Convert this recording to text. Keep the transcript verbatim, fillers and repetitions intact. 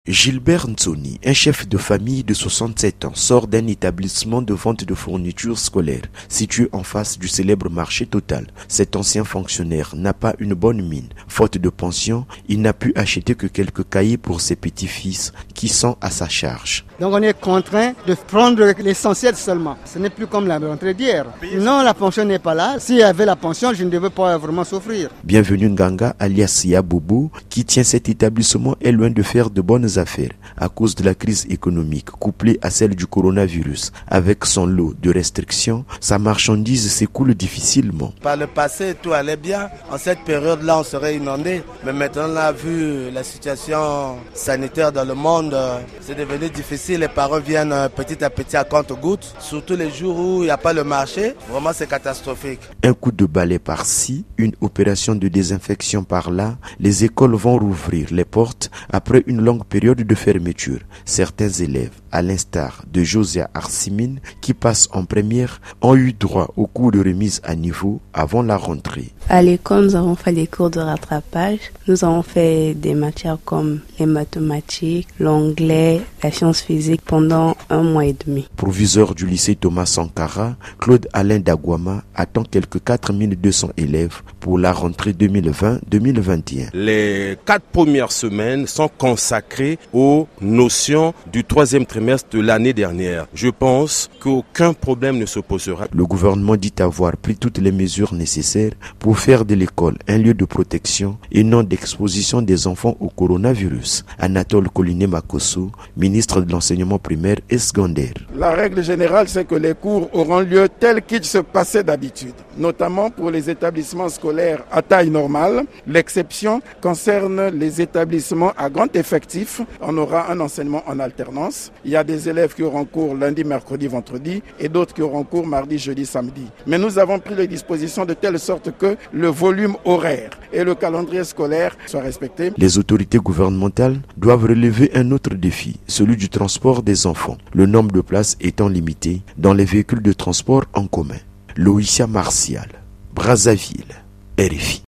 Gilbert Ntsoni, un chef de famille de soixante-sept ans, sort d'un établissement de vente de fournitures scolaires situé en face du célèbre marché Total. Cet ancien fonctionnaire n'a pas une bonne mine. Faute de pension, il n'a pu acheter que quelques cahiers pour ses petits-fils qui sont à sa charge. Donc on est contraint de prendre l'essentiel seulement. Ce n'est plus comme la rentrée d'hier. Non, la pension n'est pas là. S'il y avait la pension, je ne devais pas vraiment souffrir. Bienvenue Nganga, alias Yabobo, qui tient cet établissement, est loin de faire de bonnes affaires à cause de la crise économique couplée à celle du coronavirus. Avec son lot de restrictions, sa marchandise s'écoule difficilement. Par le passé, tout allait bien. En cette période-là, on serait inondé. Mais maintenant, là, vu la situation sanitaire dans le monde, c'est devenu difficile. Les parents viennent petit à petit à compte-gouttes. Surtout les jours où il n'y a pas le marché, vraiment c'est catastrophique. Un coup de balai par-ci, une opération de désinfection par-là, les écoles vont rouvrir les portes après une longue période de fermeture. Certains élèves, à l'instar de Josia Arsimine, qui passe en première, ont eu droit aux cours de remise à niveau avant la rentrée. À l'école, nous avons fait des cours de rattrapage. Nous avons fait des matières comme les mathématiques, l'anglais, la science physique pendant un mois et demi. Proviseur du lycée Thomas Sankara, Claude Alain Dagouama attend quelques quatre mille deux cents élèves pour la rentrée deux mille vingt deux mille vingt et un. Les quatre premières semaines sont consacrées aux notions du troisième trimestre de l'année dernière. Je pense qu'aucun problème ne se posera. Le gouvernement dit avoir pris toutes les mesures nécessaires pour faire de l'école un lieu de protection et non d'exposition des enfants au coronavirus. Anatole Coliné Makosso, ministre de l'enseignement primaire et secondaire. La règle générale, c'est que les cours auront lieu tels qu'ils se passaient d'habitude, notamment pour les établissements scolaires à taille normale. L'exception concerne les établissements à grand effectif. On aura un enseignement en alternance. Il y a des élèves qui auront cours lundi, mercredi, vendredi et d'autres qui auront cours mardi, jeudi, samedi. Mais nous avons pris les dispositions de telle sorte que le volume horaire et le calendrier scolaire soient respectés. Les autorités gouvernementales doivent relever un autre défi, celui du transport des enfants, le nombre de places étant limité dans les véhicules de transport en commun. Loïcia Martial, Brazzaville, R F I.